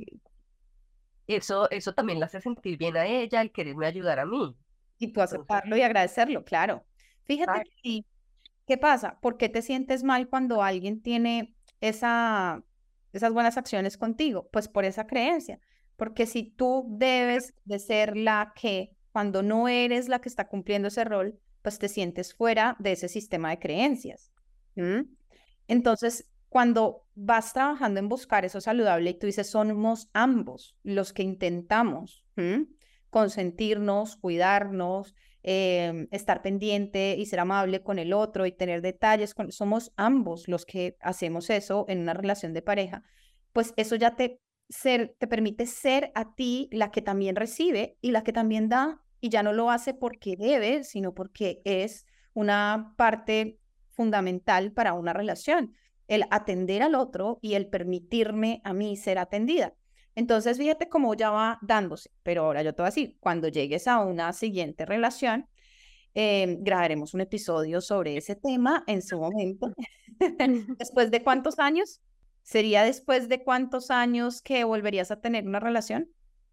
Eso, eso también la hace sentir bien a ella, el quererme ayudar a mí. Y tú aceptarlo Entonces, y agradecerlo, claro. Fíjate que sí. ¿Qué pasa? ¿Por qué te sientes mal cuando alguien tiene esa, esas buenas acciones contigo? Pues por esa creencia. Porque si tú debes de ser la que, cuando no eres la que está cumpliendo ese rol, pues te sientes fuera de ese sistema de creencias. ¿Mm? Entonces, cuando vas trabajando en buscar eso saludable y tú dices, somos ambos los que intentamos ¿Mm? consentirnos, cuidarnos, eh, estar pendiente y ser amable con el otro y tener detalles, con, somos ambos los que hacemos eso en una relación de pareja, pues eso ya te, ser, te permite ser a ti la que también recibe y la que también da, y ya no lo hace porque debe, sino porque es una parte fundamental para una relación, el atender al otro y el permitirme a mí ser atendida. Entonces, fíjate cómo ya va dándose, pero ahora yo te voy a decir, cuando llegues a una siguiente relación, eh, grabaremos un episodio sobre ese tema en su momento. ¿Después de cuántos años? ¿Sería después de cuántos años que volverías a tener una relación?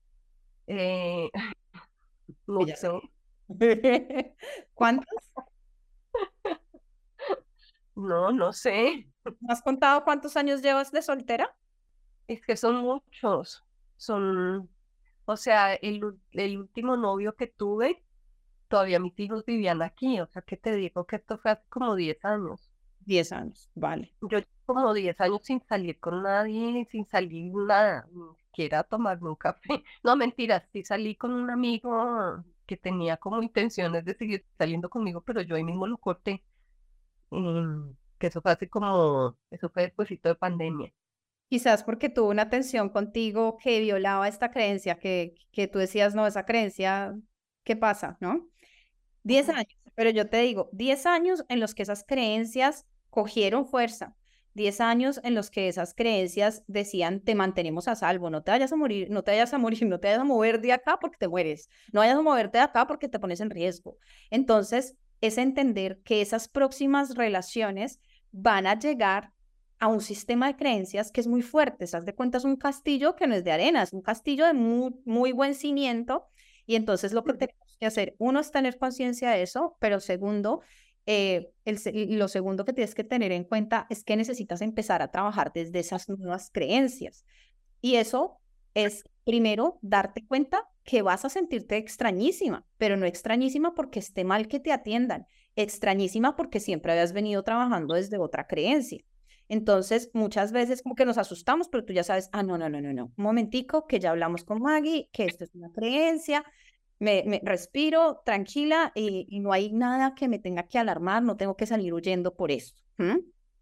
Eh, mucho. ¿Cuántos? No, no sé. ¿Me has contado cuántos años llevas de soltera? Es que son muchos. Son, o sea, el, el último novio que tuve, todavía mis hijos vivían aquí. O sea, que te digo que esto fue hace como diez años. diez años, vale. Yo como diez años sin salir con nadie, sin salir nada, ni siquiera a tomarme un café. No, mentiras, sí salí con un amigo que tenía como intenciones de seguir saliendo conmigo, pero yo ahí mismo lo corté. Mm, que eso fue hace como, eso fue despuesito de pandemia. Quizás porque tuvo una tensión contigo que violaba esta creencia, que, que tú decías, no, esa creencia, ¿qué pasa? ¿No? Diez años. Pero yo te digo, diez años en los que esas creencias cogieron fuerza, diez años en los que esas creencias decían, te mantenemos a salvo, no te vayas a morir, no te vayas a morir, no te vayas a mover de acá porque te mueres, no vayas a moverte de acá porque te pones en riesgo. Entonces, es entender que esas próximas relaciones van a llegar a un sistema de creencias que es muy fuerte. Haz de cuenta, es un castillo que no es de arena, es un castillo de muy, muy buen cimiento. Y entonces lo que tenemos que hacer, uno, es tener conciencia de eso, pero segundo, eh, el, lo segundo que tienes que tener en cuenta es que necesitas empezar a trabajar desde esas nuevas creencias. Y eso es, primero, darte cuenta que vas a sentirte extrañísima, pero no extrañísima porque esté mal que te atiendan, extrañísima porque siempre habías venido trabajando desde otra creencia. Entonces, muchas veces como que nos asustamos, pero tú ya sabes, ah, no, no, no, no, no, un momentico, que ya hablamos con Maggie, que esto es una creencia, me, me respiro tranquila y, y no hay nada que me tenga que alarmar, no tengo que salir huyendo por esto. ¿Mm?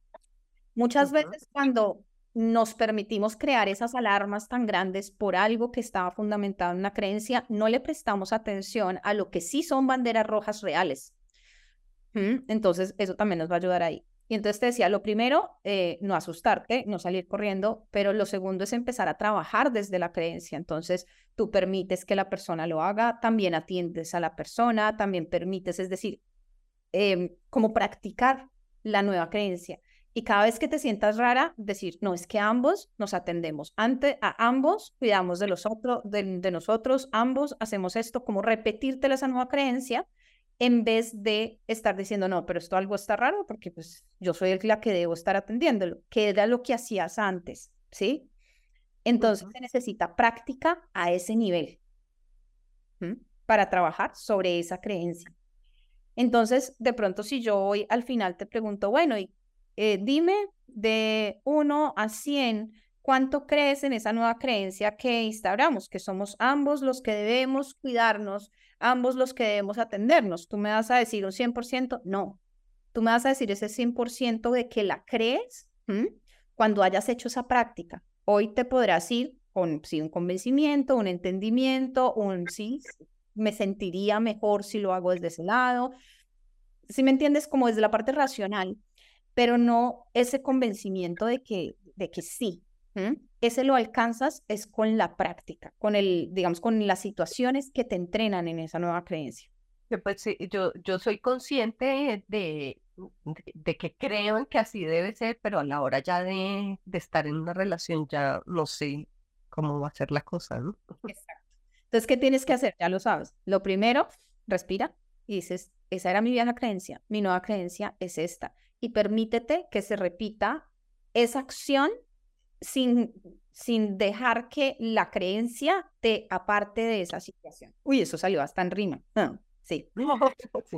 Muchas Ujú. veces cuando nos permitimos crear esas alarmas tan grandes por algo que estaba fundamentado en una creencia, no le prestamos atención a lo que sí son banderas rojas reales. ¿Mm? Entonces, eso también nos va a ayudar ahí. Y entonces te decía, lo primero, eh, no asustarte, no salir corriendo, pero lo segundo es empezar a trabajar desde la creencia. Entonces, tú permites que la persona lo haga, también atiendes a la persona, también permites, es decir, eh, como practicar la nueva creencia. Y cada vez que te sientas rara, decir, no, es que ambos nos atendemos. Ante, a ambos cuidamos de, los otros, de, de nosotros, ambos hacemos esto, como repetírtela esa nueva creencia, en vez de estar diciendo, no, pero esto algo está raro, porque pues yo soy la que debo estar atendiéndolo, que era lo que hacías antes, ¿sí? Entonces Ujú. se necesita práctica a ese nivel, ¿m? Para trabajar sobre esa creencia. Entonces, de pronto, si yo hoy al final te pregunto, bueno, y eh, dime de uno a cien, ¿cuánto crees en esa nueva creencia que instauramos? Que somos ambos los que debemos cuidarnos, ambos los que debemos atendernos. ¿Tú me vas a decir un cien por ciento? No. Tú me vas a decir ese cien por ciento de que la crees, ¿m? Cuando hayas hecho esa práctica. Hoy te podrás ir con sí, un convencimiento, un entendimiento, un sí, me sentiría mejor si lo hago desde ese lado. Si me entiendes, como desde la parte racional, pero no ese convencimiento de que, de que sí. ¿Mm? Ese lo alcanzas es con la práctica, con el, digamos, con las situaciones que te entrenan en esa nueva creencia. Que, pues, sí, yo, yo soy consciente de, de, de que creo en que así debe ser, pero a la hora ya de, de estar en una relación ya no sé cómo va a ser la cosa, ¿no? Exacto. Entonces, ¿qué tienes que hacer? Ya lo sabes. Lo primero, respira y dices, esa era mi vieja creencia, mi nueva creencia es esta. Y permítete que se repita esa acción sin, sin dejar que la creencia te aparte de esa situación. Uy, eso salió hasta en rima. Ah, sí, Sí.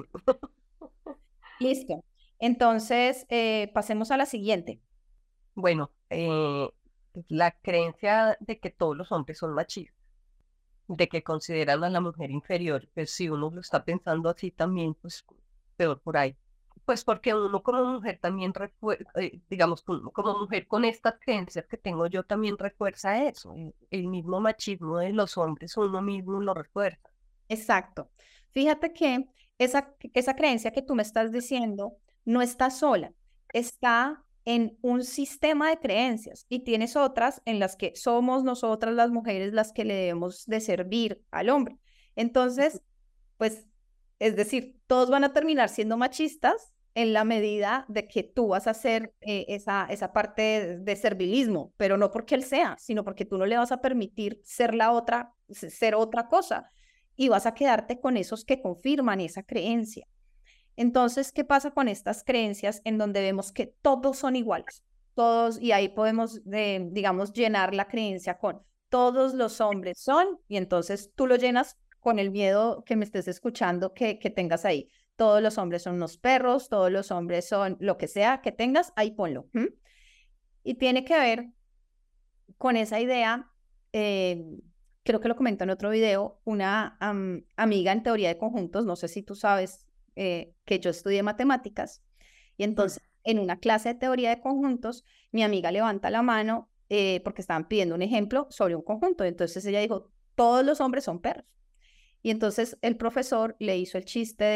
listo. Entonces, eh, pasemos a la siguiente. Bueno, eh, la creencia de que todos los hombres son machistas, de que consideran a la mujer inferior, pues si uno lo está pensando así también, pues peor por ahí. Pues porque uno como mujer también, refue- eh, digamos, como, como mujer con estas creencias que tengo yo, también refuerza eso. El, el mismo machismo de los hombres, uno mismo lo refuerza. Exacto. Fíjate que esa, esa creencia que tú me estás diciendo no está sola, está en un sistema de creencias y tienes otras en las que somos nosotras las mujeres las que le debemos de servir al hombre. Entonces, pues, es decir, todos van a terminar siendo machistas en la medida de que tú vas a hacer eh, esa, esa parte de, de servilismo, pero no porque él sea, sino porque tú no le vas a permitir ser la otra, ser otra cosa y vas a quedarte con esos que confirman esa creencia. Entonces, ¿qué pasa con estas creencias en donde vemos que todos son iguales? Todos, y ahí podemos, eh, digamos, llenar la creencia con todos los hombres son, y entonces tú lo llenas con el miedo que me estés escuchando que, que tengas ahí. Todos los hombres son unos perros, todos los hombres son lo que sea que tengas, ahí ponlo. ¿Mm? Y tiene que ver con esa idea, eh, creo que lo comento en otro video, una um, amiga en teoría de conjuntos, no sé si tú sabes eh, que yo estudié matemáticas, y Mm. entonces en una clase de teoría de conjuntos, mi amiga levanta la mano eh, porque estaban pidiendo un ejemplo sobre un conjunto, entonces ella dijo, todos los hombres son perros. Y entonces el profesor le hizo el chiste de,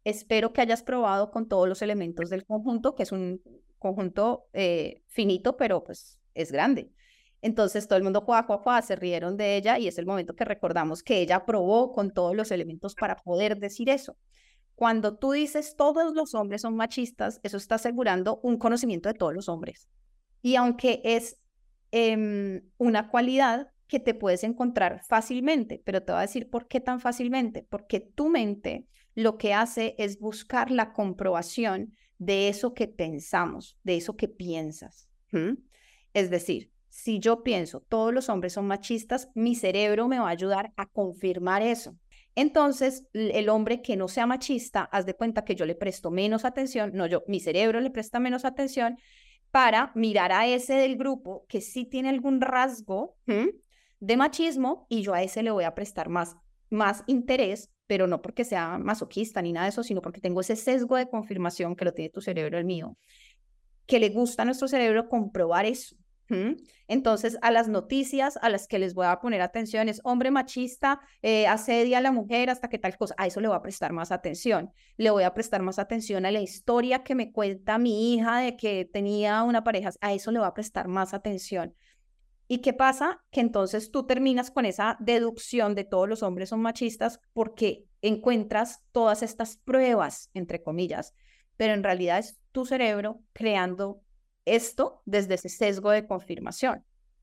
espero que hayas probado con todos los elementos del conjunto, que es un conjunto eh, finito, pero pues es grande. Entonces todo el mundo juá, juá, juá, se rieron de ella y es el momento que recordamos que ella probó con todos los elementos para poder decir eso. Cuando tú dices todos los hombres son machistas, eso está asegurando un conocimiento de todos los hombres. Y aunque es eh, una cualidad que te puedes encontrar fácilmente, pero te voy a decir por qué tan fácilmente, porque tu mente lo que hace es buscar la comprobación de eso que pensamos, de eso que piensas. ¿Mm? Es decir, si yo pienso todos los hombres son machistas, mi cerebro me va a ayudar a confirmar eso. Entonces, el hombre que no sea machista, haz de cuenta que yo le presto menos atención, no yo, mi cerebro le presta menos atención para mirar a ese del grupo que sí tiene algún rasgo ¿hmm? de machismo y yo a ese le voy a prestar más, más interés, pero no porque sea masoquista ni nada de eso, sino porque tengo ese sesgo de confirmación que lo tiene tu cerebro, el mío, que le gusta a nuestro cerebro comprobar eso. ¿Mm? Entonces, a las noticias a las que les voy a poner atención es hombre machista, eh, asedia a la mujer hasta que tal cosa, a eso le voy a prestar más atención. Le voy a prestar más atención a la historia que me cuenta mi hija de que tenía una pareja, a eso le voy a prestar más atención. ¿Y qué pasa? Que entonces tú terminas con esa deducción de todos los hombres son machistas porque encuentras todas estas pruebas, entre comillas, pero en realidad es tu cerebro creando esto desde ese sesgo de confirmación.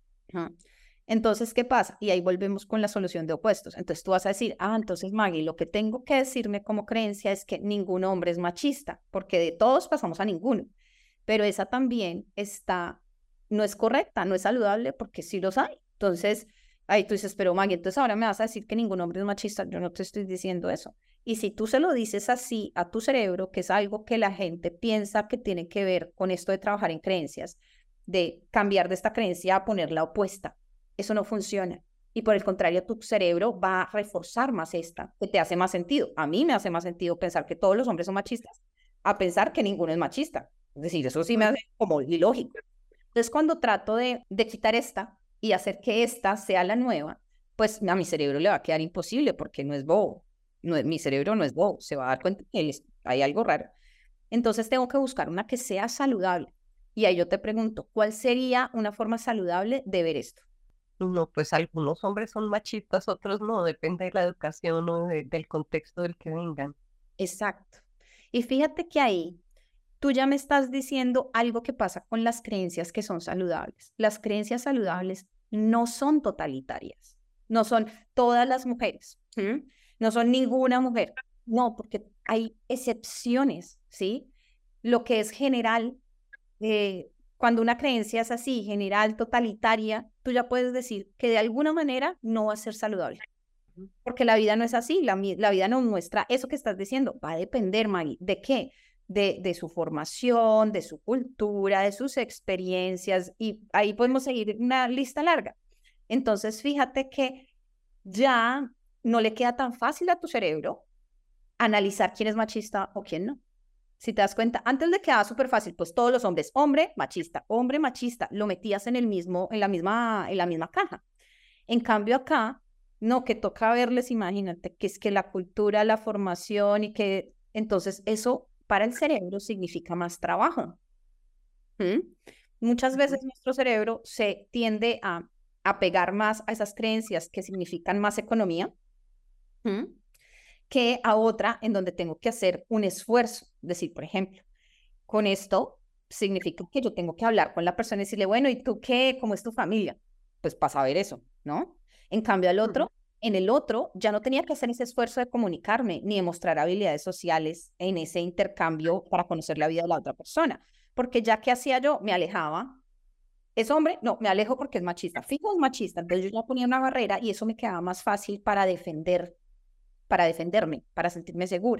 Entonces, ¿qué pasa? Y ahí volvemos con la solución de opuestos. Entonces tú vas a decir, ah, entonces Maggie, lo que tengo que decirme como creencia es que ningún hombre es machista, porque de todos pasamos a ninguno. Pero esa también está, no es correcta, no es saludable, porque sí los hay. Entonces, ahí tú dices, pero Maggie, entonces ahora me vas a decir que ningún hombre es machista. Yo no te estoy diciendo eso. Y si tú se lo dices así a tu cerebro, que es algo que la gente piensa que tiene que ver con esto de trabajar en creencias, de cambiar de esta creencia a ponerla opuesta, eso no funciona. Y por el contrario, tu cerebro va a reforzar más esta, que te hace más sentido. A mí me hace más sentido pensar que todos los hombres son machistas, a pensar que ninguno es machista. Es decir, eso sí me hace como ilógico. Entonces, cuando trato de, de quitar esta y hacer que esta sea la nueva, pues a mi cerebro le va a quedar imposible porque no es bobo. No, mi cerebro no es bobo, se va a dar cuenta que hay algo raro. Entonces tengo que buscar una que sea saludable. Y ahí yo te pregunto, ¿cuál sería una forma saludable de ver esto? No, pues algunos hombres son machistas, otros no, depende de la educación o de, del contexto del que vengan. Exacto. Y fíjate que ahí tú ya me estás diciendo algo que pasa con las creencias que son saludables. Las creencias saludables no son totalitarias, no son todas las mujeres. ¿Mm? No son ninguna mujer, no, porque hay excepciones, ¿sí? Lo que es general, eh, cuando una creencia es así, general, totalitaria, tú ya puedes decir que de alguna manera no va a ser saludable, porque la vida no es así, la, la vida nos muestra eso que estás diciendo, va a depender, Maggie, ¿de qué? De, de su formación, de su cultura, de sus experiencias, y ahí podemos seguir una lista larga. Entonces, fíjate que ya no le queda tan fácil a tu cerebro analizar quién es machista o quién no. Si te das cuenta, antes le quedaba súper fácil, pues todos los hombres, hombre, machista, hombre, machista, lo metías en el mismo, en la misma, en la misma caja. En cambio acá, no, que toca verles, imagínate, que es que la cultura, la formación y que, entonces eso para el cerebro significa más trabajo. ¿Mm? Muchas veces nuestro cerebro se tiende a apegar más a esas creencias que significan más economía, ¿Mm? que a otra en donde tengo que hacer un esfuerzo. Decir, por ejemplo, con esto significa que yo tengo que hablar con la persona y decirle, bueno, ¿y tú qué? ¿Cómo es tu familia? Pues para saber eso, ¿no? En cambio, al otro, en el otro, ya no tenía que hacer ese esfuerzo de comunicarme ni de mostrar habilidades sociales en ese intercambio para conocer la vida de la otra persona. Porque ya que hacía yo, me alejaba. ¿Es hombre? No, me alejo porque es machista. Fijo, es machista. Entonces yo ya ponía una barrera y eso me quedaba más fácil para defender, para defenderme, para sentirme segura.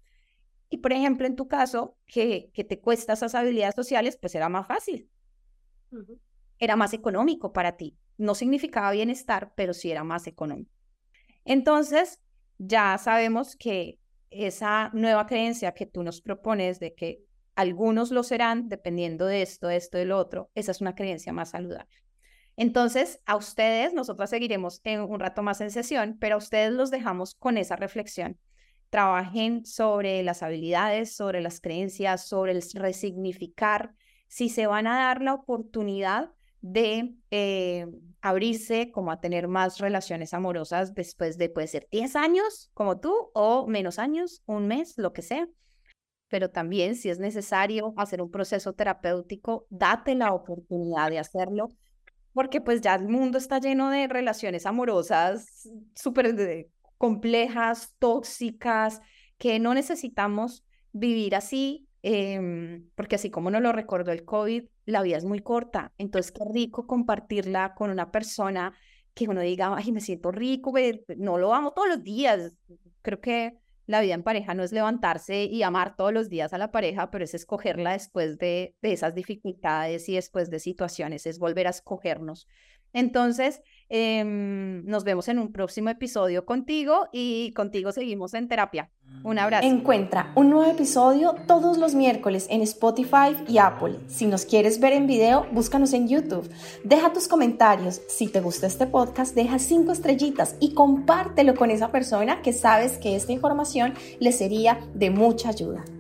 Y por ejemplo, en tu caso, que, que te cuesta esas habilidades sociales, pues era más fácil. Uh-huh. Era más económico para ti. No significaba bienestar, pero sí era más económico. Entonces, ya sabemos que esa nueva creencia que tú nos propones de que algunos lo serán dependiendo de esto, de esto, de lo otro, esa es una creencia más saludable. Entonces, a ustedes, nosotras seguiremos en un rato más en sesión, pero a ustedes los dejamos con esa reflexión. trabajen sobre las habilidades, sobre las creencias, sobre el resignificar, si se van a dar la oportunidad de eh, abrirse como a tener más relaciones amorosas después de, puede ser diez años como tú o menos años, un mes, lo que sea. Pero también si es necesario hacer un proceso terapéutico, date la oportunidad de hacerlo, porque pues ya el mundo está lleno de relaciones amorosas súper complejas, tóxicas, que no necesitamos vivir así, eh, porque así como nos lo recordó el COVID, la vida es muy corta, entonces qué rico compartirla con una persona que uno diga, ay, me siento rico, ve, no lo amo todos los días. Creo que la vida en pareja no es levantarse y amar todos los días a la pareja, pero es escogerla después de, de esas dificultades y después de situaciones, es volver a escogernos. Entonces, eh, nos vemos en un próximo episodio contigo y contigo seguimos en terapia. Un abrazo. Encuentra un nuevo episodio todos los miércoles en Spotify y Apple. Si nos quieres ver en video, búscanos en YouTube. Deja tus comentarios. Si te gusta este podcast, deja cinco estrellitas y compártelo con esa persona que sabes que esta información le sería de mucha ayuda.